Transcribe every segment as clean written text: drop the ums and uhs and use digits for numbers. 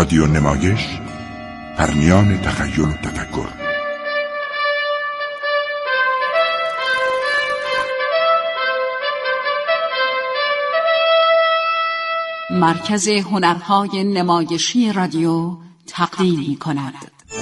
رادیو نمایش، پرنیان تخیل و تفکر. مرکز هنرهای نمایشی رادیو تقدیم می‌کند.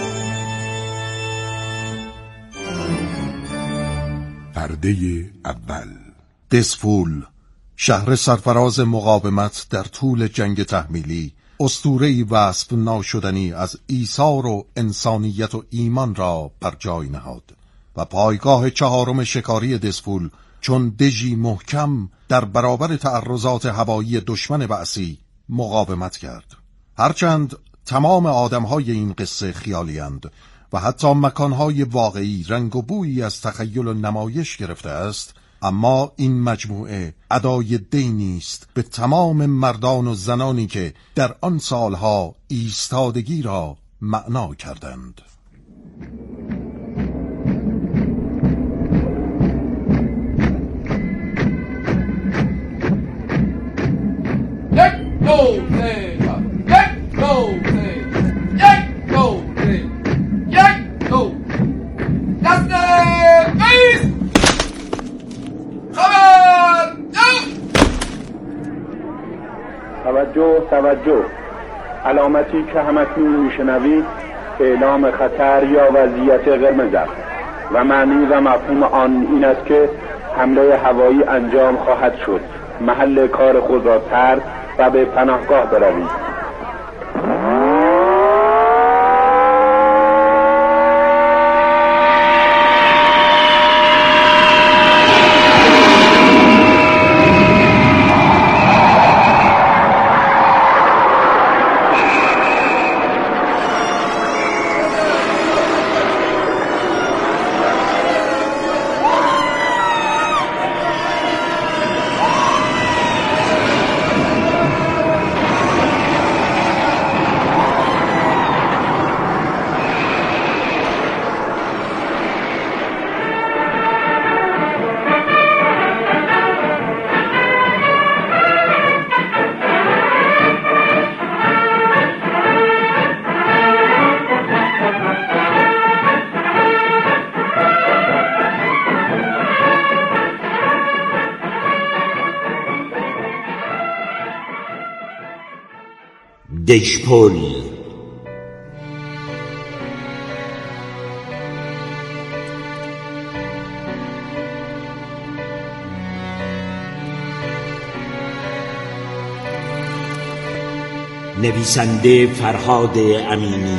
پرده اول. دسفول، شهر سرفراز مقاومت در طول جنگ تحمیلی، اسطوره‌ای وصف ناشدنی از ایثار و انسانیت و ایمان را بر جای نهاد و پایگاه چهارم شکاری دسفول چون دژی محکم در برابر تعرضات هوایی دشمن بعثی مقاومت کرد. هرچند تمام آدمهای این قصه خیالی‌اند و حتی مکانهای واقعی رنگ و بویی از تخیل و نمایش گرفته است، اما این مجموعه ادای دینی است به تمام مردان و زنانی که در آن سالها ایستادگی را معنا کردند. توجه، علامتی که همکنون میشنوید اعلام خطر یا وضعیت قرمز است و معنی و مفهوم آن این است که حمله هوایی انجام خواهد شد. محل کار خود را ترک و به پناهگاه بروید. دژپل. نویسنده فرهاد امینی.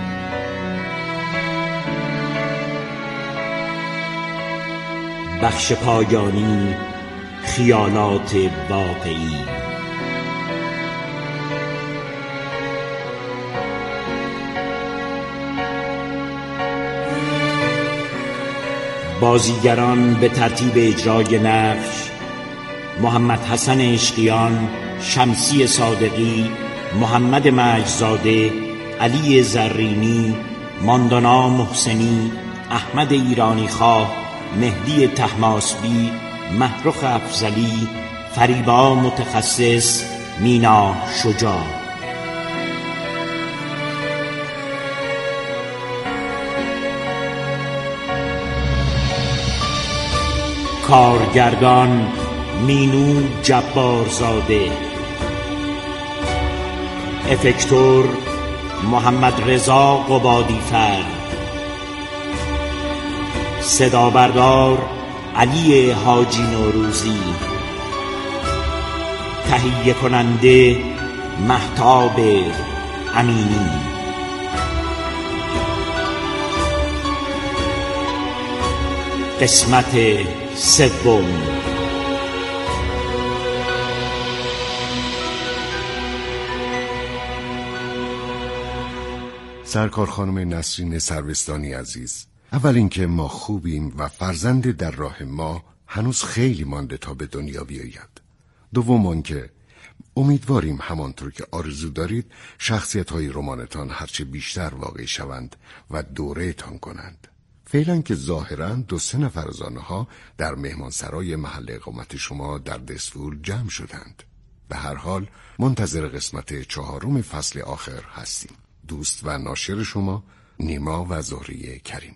بخش پایانی خیالات واقعی. بازیگران به ترتیب اجرای نقش: محمد حسن عشقیان، شمسی صادقی، محمد مجدزاده، علی زرینی، ماندانا محسنی، احمد ایرانی خواه، مهدی طهماسبی، محروخ افضلی، فریبا متخصص، مینا شجاع. کارگردان: مینو جبارزاده. افکتور: محمد رضا قبادیفر. صدابردار: علی حاجی نوروزی. تهیه کننده: مهتاب امینی. قسمت سوم. سرکار خانم نسرین سروستانی عزیز، اول اینکه ما خوبیم و فرزند در راه ما هنوز خیلی مانده تا به دنیا بیاید. دوم آنکه امیدواریم همانطور که آرزو دارید شخصیت‌های رمانتان هرچه بیشتر واقعی شوند و دوره‌تان کنند. فعلا که ظاهراً 2-3 نفر از آنها در مهمانسرای محل اقامت شما در دسفول جمع شدند. به هر حال منتظر قسمت 4 فصل آخر هستیم. دوست و ناشر شما نیما و زهره کریمی.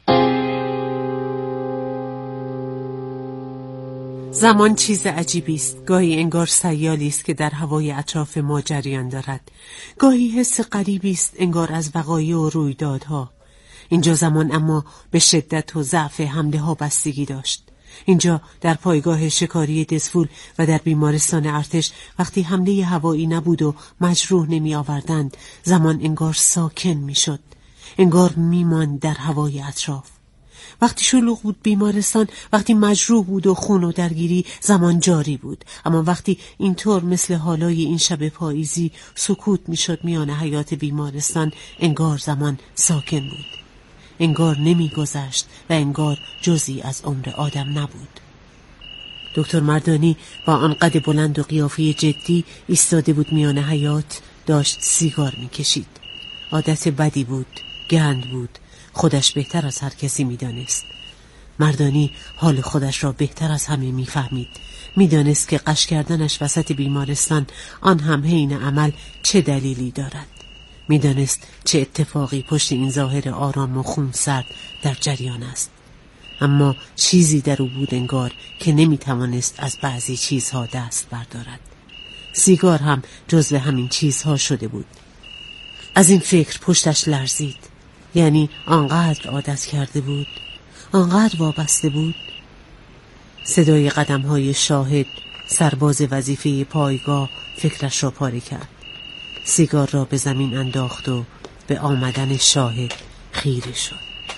زمان چیز عجیبی است. گاهی انگار سیالی است که در هوای اطراف ما جریان دارد. گاهی حس غریبی است انگار از وقایع و رویدادها. اینجا زمان اما به شدت و ضعف حمله ها بستگی داشت. اینجا در پایگاه شکاری دزفول و در بیمارستان ارتش وقتی حمله هوایی نبود و مجروح نمی آوردند، زمان انگار ساکن می شد. انگار می ماند در هوای اطراف. وقتی شلوغ بود بیمارستان، وقتی مجروح بود و خون و درگیری، زمان جاری بود. اما وقتی اینطور مثل حالای این شب پاییزی سکوت می شد میان حیات بیمارستان، انگار زمان ساکن بود. انگار نمی گذشت و انگار جزئی از عمر آدم نبود. دکتر مردانی با آن قد بلند و قیافه جدی ایستاده بود میان حیات، داشت سیگار می کشید. عادت بدی بود، گند بود، خودش بهتر از هر کسی می دانست. مردانی حال خودش را بهتر از همه می فهمید. می دانست که غش کردنش وسط بیمارستان، آن هم حین عمل، چه دلیلی دارد. می دانست چه اتفاقی پشت این ظاهر آرام و خونسرد در جریان است. اما چیزی در او بود انگار که نمی توانست از بعضی چیزها دست بردارد. سیگار هم جزو همین چیزها شده بود. از این فکر پشتش لرزید. یعنی آنقدر عادت کرده بود، آنقدر وابسته بود. صدای قدم‌های شاهد، سرباز وظیفه پایگاه، فکرش را پاره کرد. سیگار را به زمین انداخت و به آمدن شاهد خیره شد.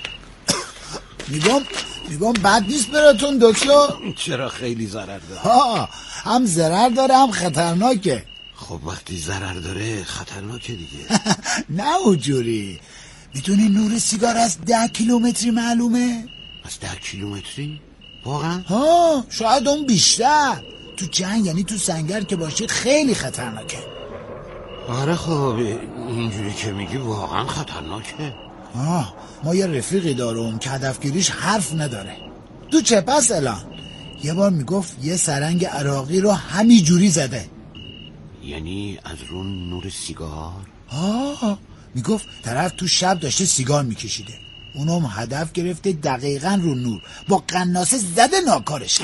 میگم بد نیست براتون دکتر؟ چرا خیلی ضرر داره؟ هم ضرر داره هم خطرناکه. خب وقتی ضرر داره خطرناکه دیگه. نه اونجوری. میدونی نور سیگار از 10 کیلومتری معلومه؟ از 10 کیلومتری؟ واقعا؟ شاید اون بیشتر. تو جنگ یعنی تو سنگر که باشید خیلی خطرناکه. آره خب اینجوری که میگی واقعا خطرناکه. ما یه رفیقی دارم که هدفگیریش حرف نداره. تو چه پس الان یه بار میگفت یه سرنگ عراقی رو همین جوری زده. یعنی از رون نور سیگار؟ میگفت طرف تو شب داشته سیگار میکشیده، اونم هدف گرفته دقیقاً رو نور، با قناصه زده ناکارش.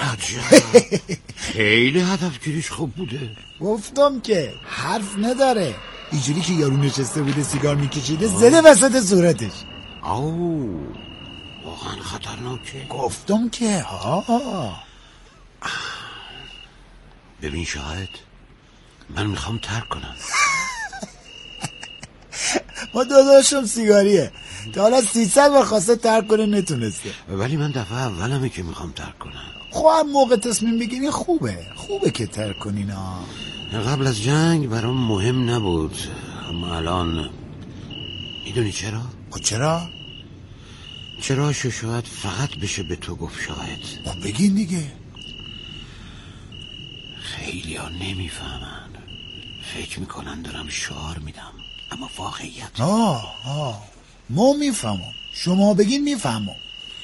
خیلی هدفگیریش خوب بوده. گفتم که حرف نداره. اینجوری که یارو نشسته بوده سیگار میکشیده زده وسط صورتش. واقعا خطرناکه. گفتم که ببین شاهد، من میخوام ترک کنم. ما داداشم سیگاریه، تا حالا 300 بار خواسته ترک کنه نتونسته. ولی من دفعه اولمه که میخوام ترک کنم. خب هم موقع تصمیم بگیری خوبه که ترک کنین. قبل از جنگ برام مهم نبود، اما الان میدونی چرا؟ چرا شاید فقط بشه به تو گفت شاهد. خب بگین دیگه. خیلی ها نمیفهمن، فکر میکنن دارم شعار میدم، اما واقعیت. ما میفهمم، شما بگین میفهمم.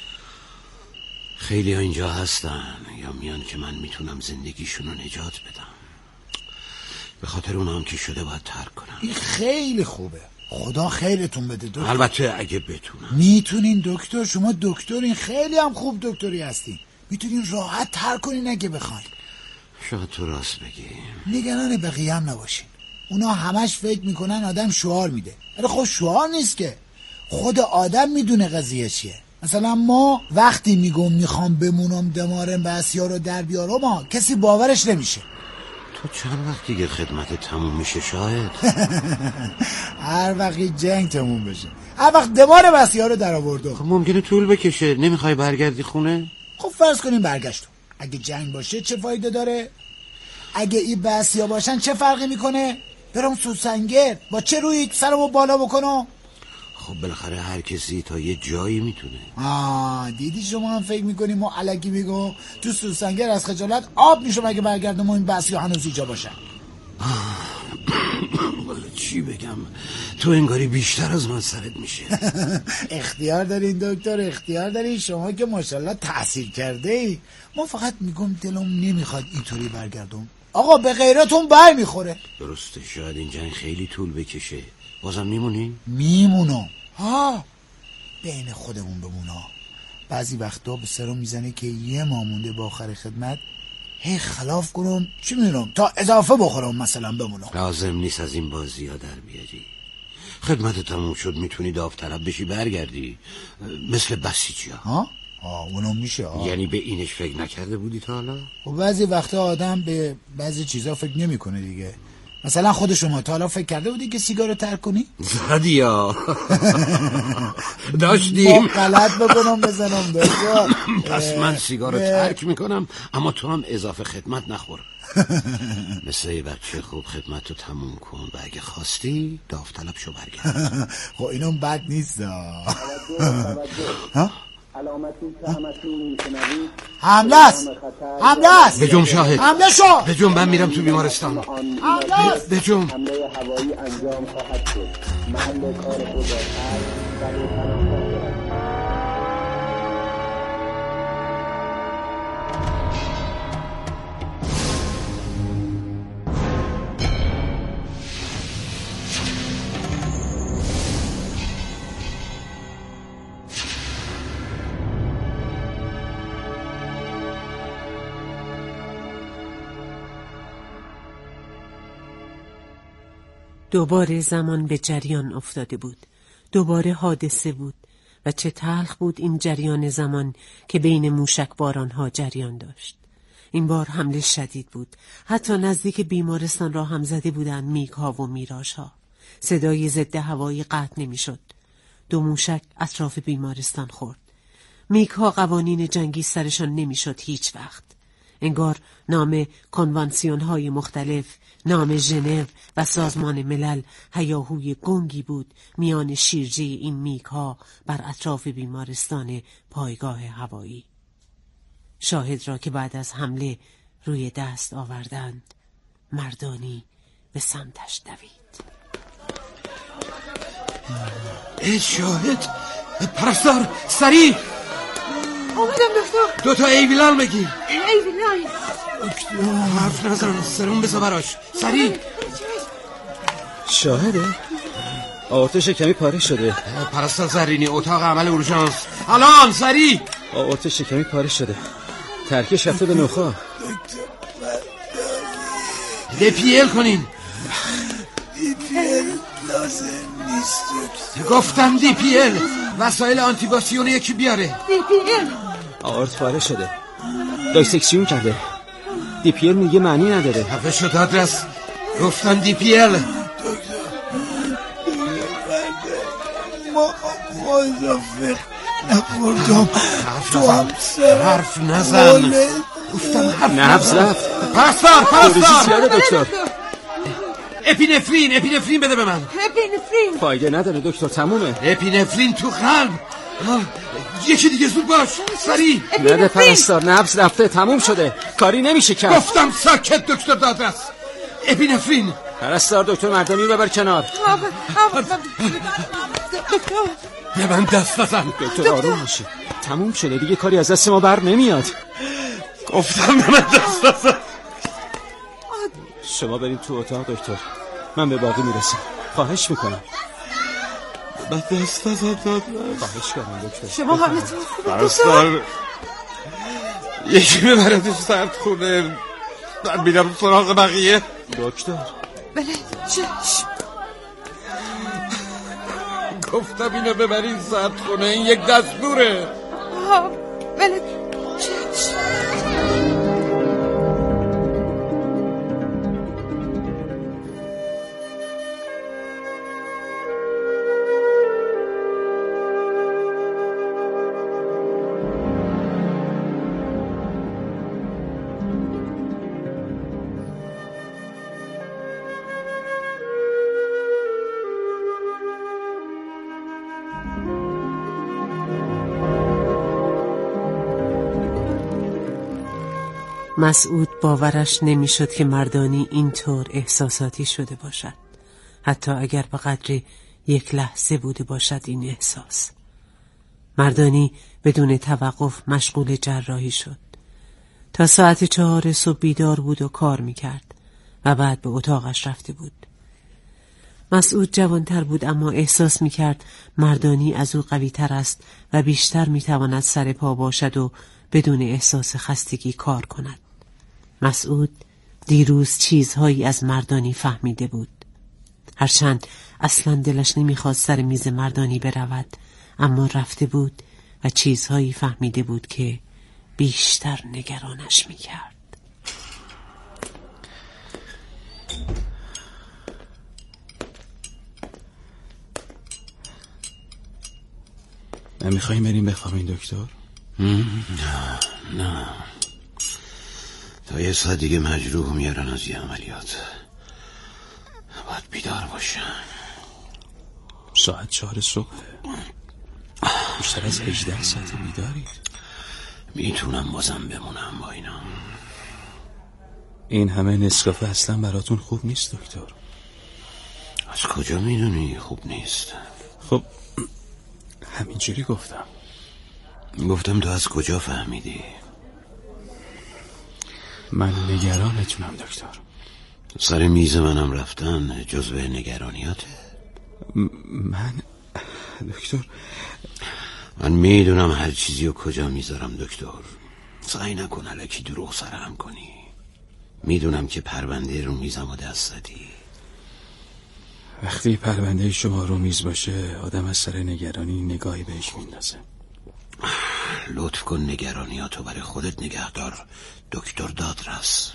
خیلی ها اینجا هستن یا میان که من میتونم زندگیشون رو نجات بدم. به خاطر اونام که شده باید ترک کنم. این خیلی خوبه، خدا خیرتون بده دکتر. البته اگه بتونم. میتونین دکتر، شما دکترین، خیلی هم خوب دکتری هستین. میتونین راحت ترک کنین اگه بخواین. شاید تو راست بگی. نگران بقیه هم نباشین. اونا همش فکر میکنن آدم شعار میده، ولی خب شعار نیست که، خود آدم میدونه قضیه چیه. مثلا ما وقتی میگم میخوام بمونم دمارم بسیار رو در بیارم، کسی باورش نمیشه. تو چند وقت دیگه خدمت تموم میشه شاهد؟ هر وقت جنگ تموم بشه، هر وقت دمار بسیار رو در آوردم. خب ممکنه طول بکشه، نمیخوای برگردی خونه؟ خب فرض کنیم برگشتم، اگه جنگ باشه چه فایده داره؟ اگه این بسیا باشن چه فرقی میکنه؟ برم سوسنگر با چه روی سرمو بالا بکنم؟ خب بالاخره هر کسی تا یه جایی میتونه. دیدی شما هم فکر میکنیم ما الکی میگم تو سوسنگر از خجالت آب میشم اگه برگردم و این بسیا هنوز اینجا باشن. والا چی بگم، تو انگاری بیشتر از من سرت میشه. اختیار دارین دکتر، اختیار دارین، شما که ماشاءالله تحصیل کرده ای. ما فقط میگم دلم نمیخواد اینطوری برگردم. آقا به غیرتون بر میخوره. درسته، شاید این جنگ خیلی طول بکشه. بازم میمونی؟ میمونم. بین خودمون بمونا. بعضی وقتا به سرم میزنه که یه ماه مونده با آخر خدمت هی خلاف کنم، چی میدونم، تا اضافه بخورم مثلا بمونم. لازم نیست از این بازی ها در بیاری. خدمت تموم شد میتونی داوطلب بشی برگردی، مثل بسیجی ها. اونم میشه. یعنی به اینش فکر نکرده بودی تا حالا؟ و بعضی وقتا آدم به بعضی چیزا فکر نمیکنه دیگه. مثلا خود شما تا حالا فکر کرده بودی که سیگارو ترک کنی؟ زدیا داشتیم ما غلط بکنم بزنم داشتم. پس من سیگارو ترک میکنم اما تو هم اضافه خدمت نخور. مثل یه بچه خوب خدمت رو تموم کن و اگه خواستی داوطلب شو برگرد. خب اینم بد نیست. حمله است. بجم شاهد. حمله شو. بجم، من میرم تو بیمارستان. حمله است. بجم. حمله هوایی انجام خواهد شد. محل کار خود را دوباره زمان به جریان افتاده بود. دوباره حادثه بود و چه تلخ بود این جریان زمان که بین موشکبارانها جریان داشت. این بار حمله شدید بود. حتی نزدیک بیمارستان را هم زده بودند میگ‌ها و میراژها. صدای ضد هوایی قطع نمی‌شد. 2 موشک اطراف بیمارستان خورد. میگ‌ها قوانین جنگی سرشان نمی‌شد هیچ وقت. انگار نام کنوانسیون‌های مختلف، نام ژنو و سازمان ملل هیاهوی گنگی بود میان شیرجه این میگ‌ها بر اطراف بیمارستان پایگاه هوایی. شاهد را که بعد از حمله روی دست آوردند، مردانی به سمتش دوید. ای شاهد، پرستار سریع اومدم دکتر. 2 تا ایویلان بگیر. ایویلان دکتر حرف نزن، سرم بزا براش سریع. شاهده؟ آورت شکمی پاره شده. پرستار زرینی، اتاق عمل اورژانس الان سریع. آورت شکمی پاره شده، ترکش رفته به نخاع. DPL کنین. DPL لازم نیست دکتر. گفتم DPL. وسایل آنتیباسیون یکی بیاره. DPL آورت پاره شده، دایسکسیون کرده. DPL میگه معنی نداره. خفه شد آدرس. گفتم DPL. ما اضافه نخوردم. تو هم حرف نزن. گفتم نفس رفت. پرستار دکتر. اپینفرین بده به من. اپینفرین فایده نداره دکتر، تمومه. اپینفرین تو قلب. یکی دیگه زود باش سریع. نده پرستار، نفس رفته، تموم شده، کاری نمیشه کرد. گفتم ساکت دکتر دادرس. اپینفرین. پرستار دکتر مردمی رو ببر کنار. به من دست نزن. دکتر آروم باشه، تموم شده دیگه، کاری از دست ما بر نمیاد. گفتم به من دست نزن. شما بریم تو اتاق دکتر، من به باقی میرسم. خواهش میکنم. من دست نزن دادرس. خواهش کنم دکتر. شما حالتون خوبه پرستار یکی ببردش سردخونه، من میرم سراغ بقیه. دکتر بله چشم. گفتم اینو ببرین سردخونه، این یک دستوره. بله چشم. مسعود باورش نمیشد که مردانی اینطور احساساتی شده باشد، حتی اگر به قدر 1 لحظه بوده باشد این احساس. مردانی بدون توقف مشغول جراحی شد. تا ساعت 4 صبح بیدار بود و کار میکرد. و بعد به اتاقش رفته بود. مسعود جوانتر بود، اما احساس می‌کرد مردانی از او قوی‌تر است و بیشتر می‌تواند سر پا باشد و بدون احساس خستگی کار کند. مسعود دیروز چیزهایی از مردانی فهمیده بود. هرچند اصلا دلش نمی‌خواست سر میز مردانی برود، اما رفته بود و چیزهایی فهمیده بود که بیشتر نگرانش می‌کرد. نمیخواییم بریم بخوابیم دکتر؟ نه تا یه ساعت دیگه مجروح میارن از یه عملیات، باید بیدار باشن. ساعت 4 صبح، بیشتر از 18 ساعت بیدارید. میتونم بازم بمونم با اینا. این همه نسکافه اصلا براتون خوب نیست دکتر. از کجا میدونی خوب نیست؟ خب همینجوری گفتم تو از کجا فهمیدی؟ من نگرانتونم دکتر. سر میز منم رفتن جزو نگرانیاته؟ دکتر من میدونم هر چیزی و کجا میذارم دکتر. سعی نکن الکی دروغ سرهم کنی. میدونم که پرونده رو میزم و دست زدی. وقتی پرونده شما رو میز باشه آدم از سر نگرانی نگاهی بهش میندازه. لطف کن نگرانیاتو برای خودت نگه دار دکتر دادرس.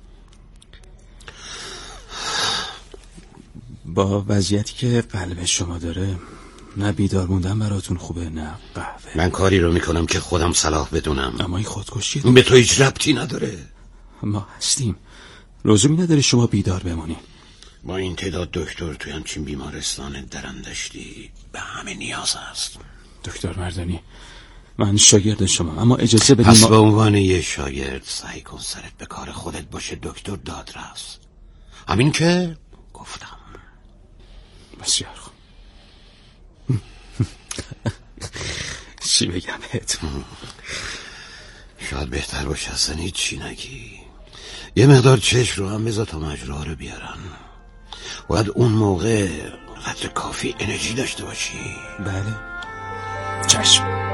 با وضعیتی که قلب شما داره نه بیدار موندن براتون خوبه نه قهوه. من کاری رو میکنم که خودم صلاح بدونم. اما این خودکشی به تو هیچ ربطی نداره. ما هستیم، لزومی نداره شما بیدار بمونین. با این تعداد دکتر توی همچین بیمارستان درندشتی به همه نیاز هست. دکتر مردانی من شاگرد شما، اما اجازه بدین پس به عنوان یه شاگرد سعی کن سرت به کار خودت باشه دکتر دادرس. همین که گفتم. بسیار خوب. چی بگم بهت؟ شاید بهتر باشه اصلا هیچ چی نگی. یه مقدار چشم رو هم بذار تا مجروحا رو بیارن. باید اون موقع قدر کافی انرژی داشته باشی. بله چشم.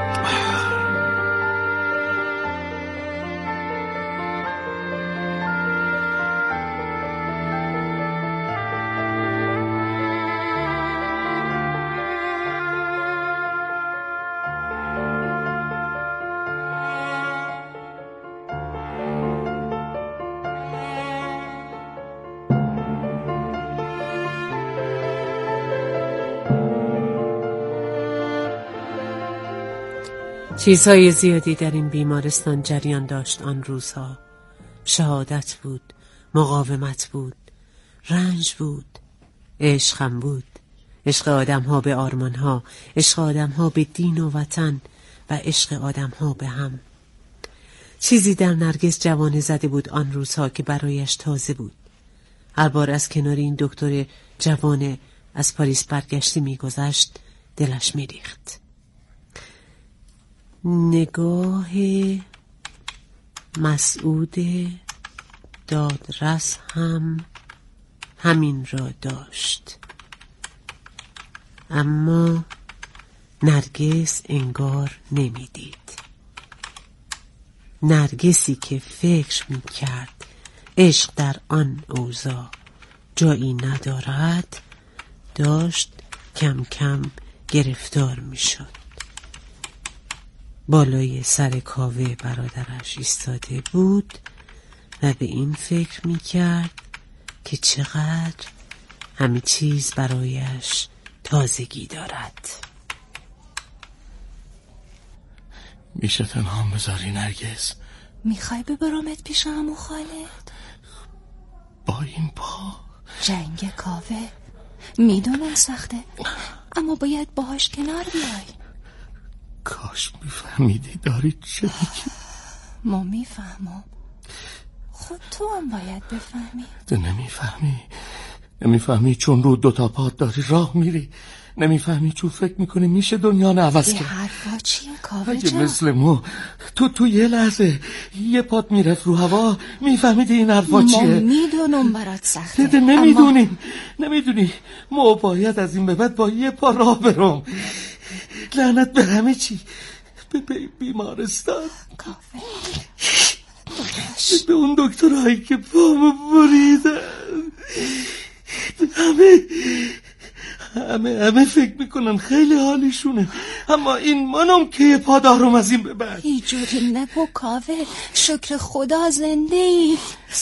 چیزهای زیادی در این بیمارستان جریان داشت آن روزها. شهادت بود، مقاومت بود، رنج بود، عشق هم بود. عشق آدم‌ها به آرمان‌ها، عشق آدم‌ها به دین و وطن و عشق آدم‌ها به هم. چیزی در نرگس جوانه زده بود آن روزها که برایش تازه بود. هر بار از کنار این دکتر جوان از پاریس برگشتی می‌گذشت دلش می‌ریخت. نگاه مسعود دادرس هم همین را داشت، اما نرگس انگار نمیدید. نرگسی که فکر میکرد عشق در آن اوضاع جایی ندارد داشت کم کم گرفتار میشد. بالای سر کاوه برادرش ایستاده بود و به این فکر میکرد که چقدر همه چیز برایش تازگی دارد. میشه تنها بذاری نرگس؟ میخوای ببرمت پیش عمو خالد؟ با این پا جنگ کاوه میدونم سخته، اما باید باهاش کنار بیای. کاش میفهمیدی داری چه میگی. ما میفهمم، خود تو هم باید بفهمی. تو نمیفهمی چون رو 2 تا پات داری راه میری. نمیفهمی چون فکر میکنی میشه دنیا رو عوض کرد. یه حرفا چیه کاوه اگه جان؟ مثل ما تو یه لحظه یه پات میرفت رو هوا میفهمیدی این حرفا چیه. ما میدونم برات سخته. نمیدونی ما باید از این به بعد با یه پا راه برم. لعنت به همه چی، به بیمارستان، کاوه به اون دکترهایی که پامو بریدن. همه فکر میکنن خیلی حالیشونه، اما این منم که پا دارم از این به بعد. اینجوری نگو کاوه، شکر خدا زنده ای.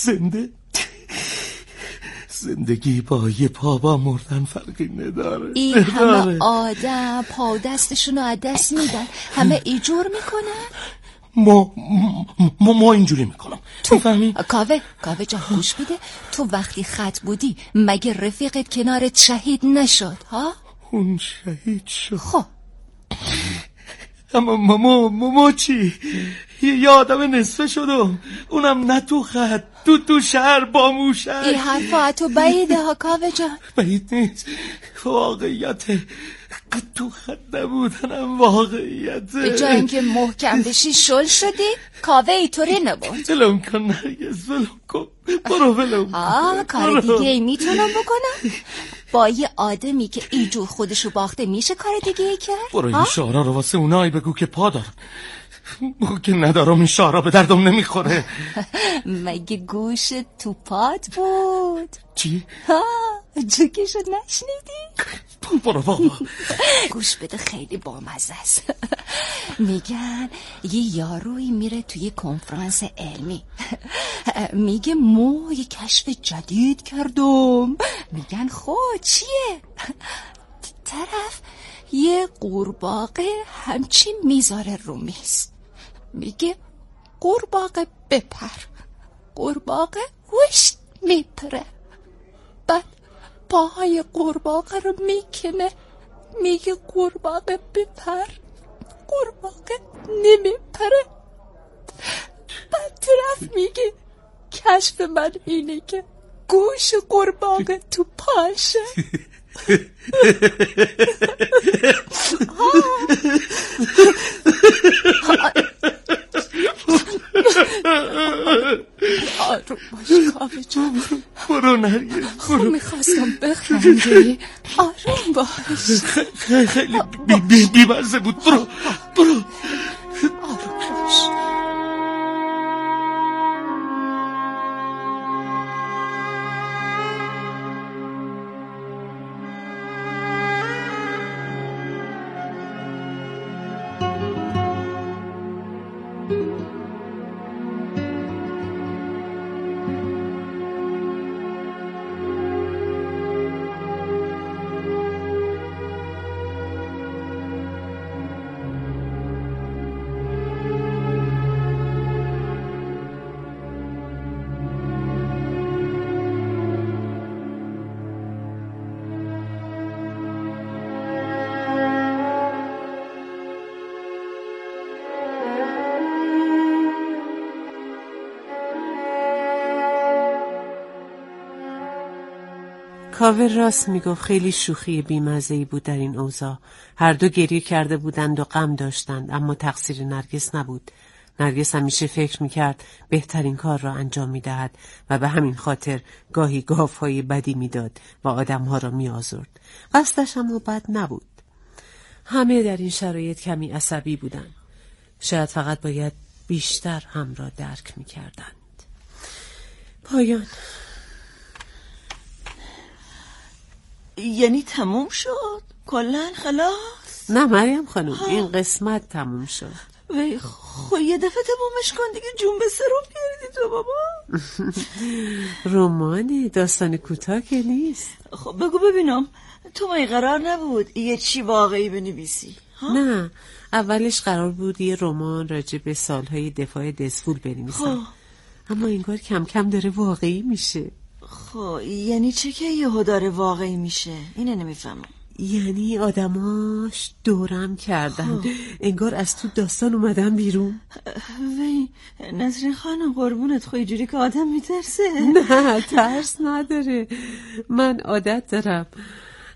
زندگی با یه پا با مردن فرقی نداره. این همه آدم پا و دستشون رو از دست میدن، همه اینجور میکنن. ما اینجوری میکنم، میفهمی؟ کاوه جان گوش بده، تو وقتی خط بودی مگه رفیقت کنارت شهید نشد ها؟ اون شهید شد. خب اما ما چی؟ یه آدم نصفه شدم، اونم نه تو خط، تو شهر با موشک. این حرفا تو بعیده ها کاوه جان. بعید نیست، واقعیت. تو خط نبودنم واقعیت. به جای اینکه محکم بشی شل شدی. کاوه اینطوری نبود. ولم کن نرگس، ولم کن، برو ولم کن. کار دیگه ای میتونم بکنم؟ با یه آدمی که اینجور خودشو باخته میشه کار دیگه ای کرد؟ برو این شعرها رو واسه اونایی بگو که پا دارن. ما که ندارم این شعرها به دردم نمیخوره. مگه گوش تو پات بود؟ چی؟ جوکشو نشنیدی؟ برو بابا. گوش بده، خیلی بامزه است. میگن یه یارویی میره توی کنفرانس علمی، میگه مو یه کشف جدید کردم. میگن خب چیه؟ طرف یه قورباغه همچین میذاره رو میز، میگه قورباغه بپر. قورباغه وشت میپره، بعد پاهای قورباغه رو میکنه، میگه قورباغه بپر. قورباغه نمیپره. بعد طرف میگه کشف من اینه که گوش قورباغه تو پاشه. آروم باش کاوه جان. برو نرگس، خب میخواستم بخندی. آروم باش. خیلی بی‌مزه بود. برو آروم باش. کاوه راست میگفت، خیلی شوخی بیمزه‌ای بود در این اوضاع. هر دو گریه کرده بودند و غم داشتند، اما تقصیر نرگس نبود. نرگس همیشه فکر میکرد بهترین کار را انجام میدهد و به همین خاطر گاهی گافهای بدی میداد و آدمها را میآزرد. قصدش اما بد نبود. همه در این شرایط کمی عصبی بودند. شاید فقط باید بیشتر هم را درک میکردند. پایان. یعنی تموم شد؟ کلن خلاص؟ نه مریم خانم، این قسمت تموم شد. وی خب یه دفعه تمومش کن دیگه، جون به سرم کردی تو بابا. رمان داستان کوتاه که نیست. خب بگو ببینم، تو مایی قرار نبود یه چی واقعی بنویسی؟ نه، اولش قرار بود یه رمان راجع به سالهای دفاع دزفول بنویسم، اما انگار کم کم داره واقعی میشه. خب یعنی چه که یهو داره واقعی میشه؟ اینو نمیفهمم. یعنی آدماش دورم کردن، انگار از تو داستان اومدن بیرون. وی نسرین خانم قربونت، خب اینجوری که آدم میترسه. نه ترس نداره، من عادت دارم.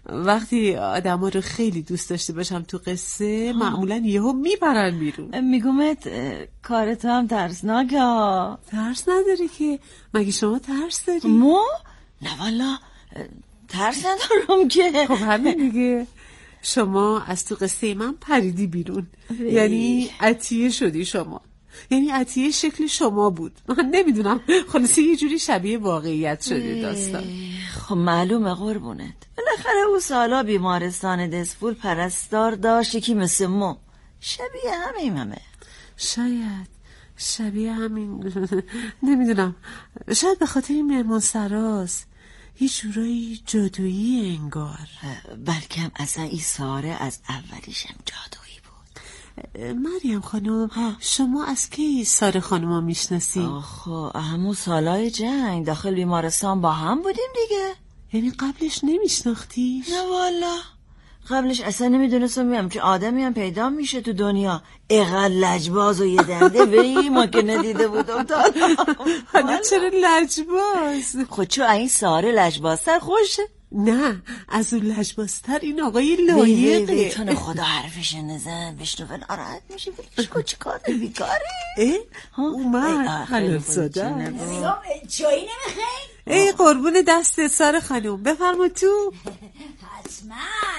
وقتی آدما رو خیلی دوست داشته باشم تو قصه معمولا یهو میبرن بیرون. میگمت کار تو هم ترسناکه. ترس نداری که؟ مگه شما ترس داری؟ ما؟ نه والا ترس ندارم که. خب همین دیگه، شما از تو قصه من پریدی بیرون. یعنی عطیه شدی شما. یعنی عطیه شکل شما بود. من نمیدونم، خلاصه یه جوری شبیه واقعیت شده داستان. خب معلومه قربونت، بالاخره او سالا بیمارستان دسفول پرستار داشت یکی مثل ما. شبیه همه. شاید شبیه همین. نمیدونم، شاید به خاطر این مهمون سراست، یه جورایی جادویی انگار. بلکه اصلا این ساره از اولیشم جادویی بود. مریم خانم، شما از کی ساره خانم ها میشناسی؟ خب همون سالای جنگ داخل بیمارستان با هم بودیم دیگه. یعنی قبلش نمیشناختیش؟ نه والا، قبلش اصلا نمیدونستم همچین آدمی هم پیدا میشه تو دنیا. اقل لجباز و یه دنده وی ما که ندیده بودم تا حالا چرا لجباز؟ خود چو این ساره لجبازتر خوشه؟ نه، از اون لجبازتر این آقای لایقه. بیتون خدا حرفش نزن بشنو ناراحت میشه. بلش چی کار داری بیکاری؟ اومد حلال زاده. چایی نمیخوای؟ ای قربون دستت ساره خانم، بفرما تو. حتما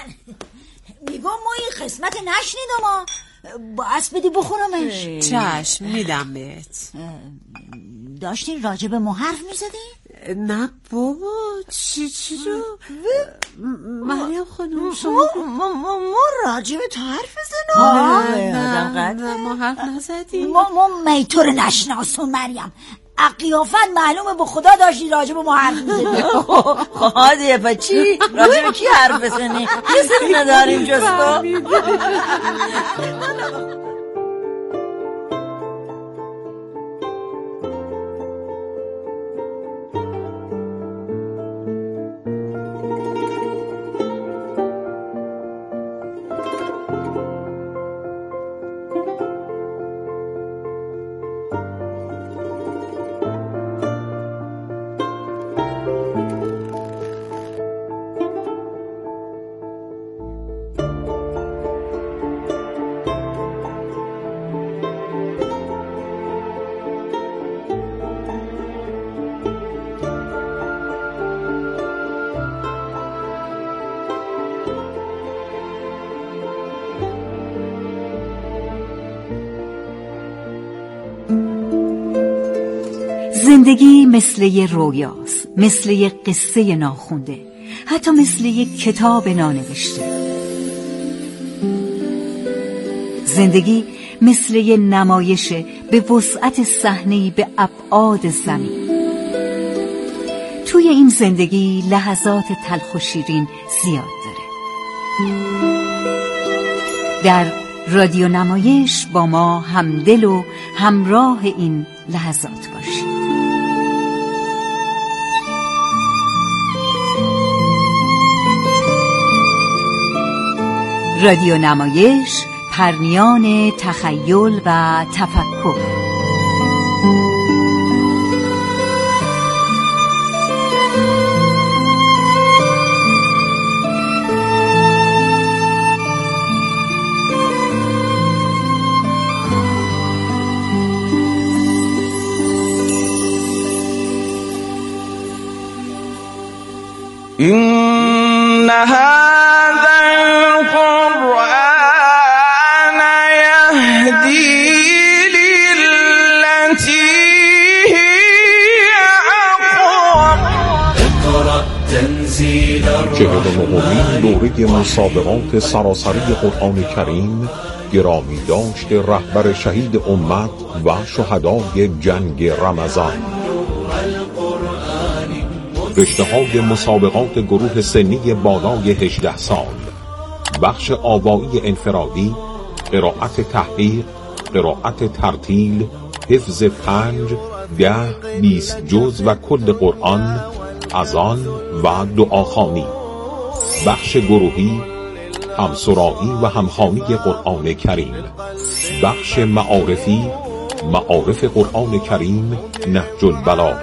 میگم ما این قسمت نشنیدم، باعث بدی بخونمش. چشم میدم بهت. داشتین راجب ما حرف میزدی؟ نه بابا، چی رو؟ مریم خانم شما ما راجب تو حرف بزنم؟ نه ما حرف نزدیم. ما میتور نشناسون مریم. قیافت معلومه به خدا داشتی راجب ما حرف میزدی. خواهده پا چی؟ راجب کی حرف بزنی؟ کسی نداریم جز تو. زندگی مثل یه رویاست، مثل یه قصه ناخونده، حتی مثل یه کتاب نانوشته. زندگی مثل یه نمایشه به وسعت صحنه‌ای به ابعاد زمین. توی این زندگی لحظات تلخ و شیرین زیاد داره. در رادیو نمایش با ما همدل و همراه این لحظات باشید. رادیو نمایش، پرنیان تخیل و تفکر. إن هذا القرآن يهدي للتي هي أقوم. اقرأ تنزيل الرحمن. دوره مسابقات سراسری قرآن کریم گرامی داشت رهبر شهید امت و شهدای جنگ رمضان. رشته‌های مسابقات گروه سنی بالای 18 سال، بخش آوایی انفرادی، قرائت تحقیق، قرائت ترتیل، حفظ 5، 10، 20 جز و کل قرآن، اذان و دعاخوانی. بخش گروهی، همسرایی و همخوانی قرآن کریم. بخش معارفی، معارف قرآن کریم، نهج البلاغه.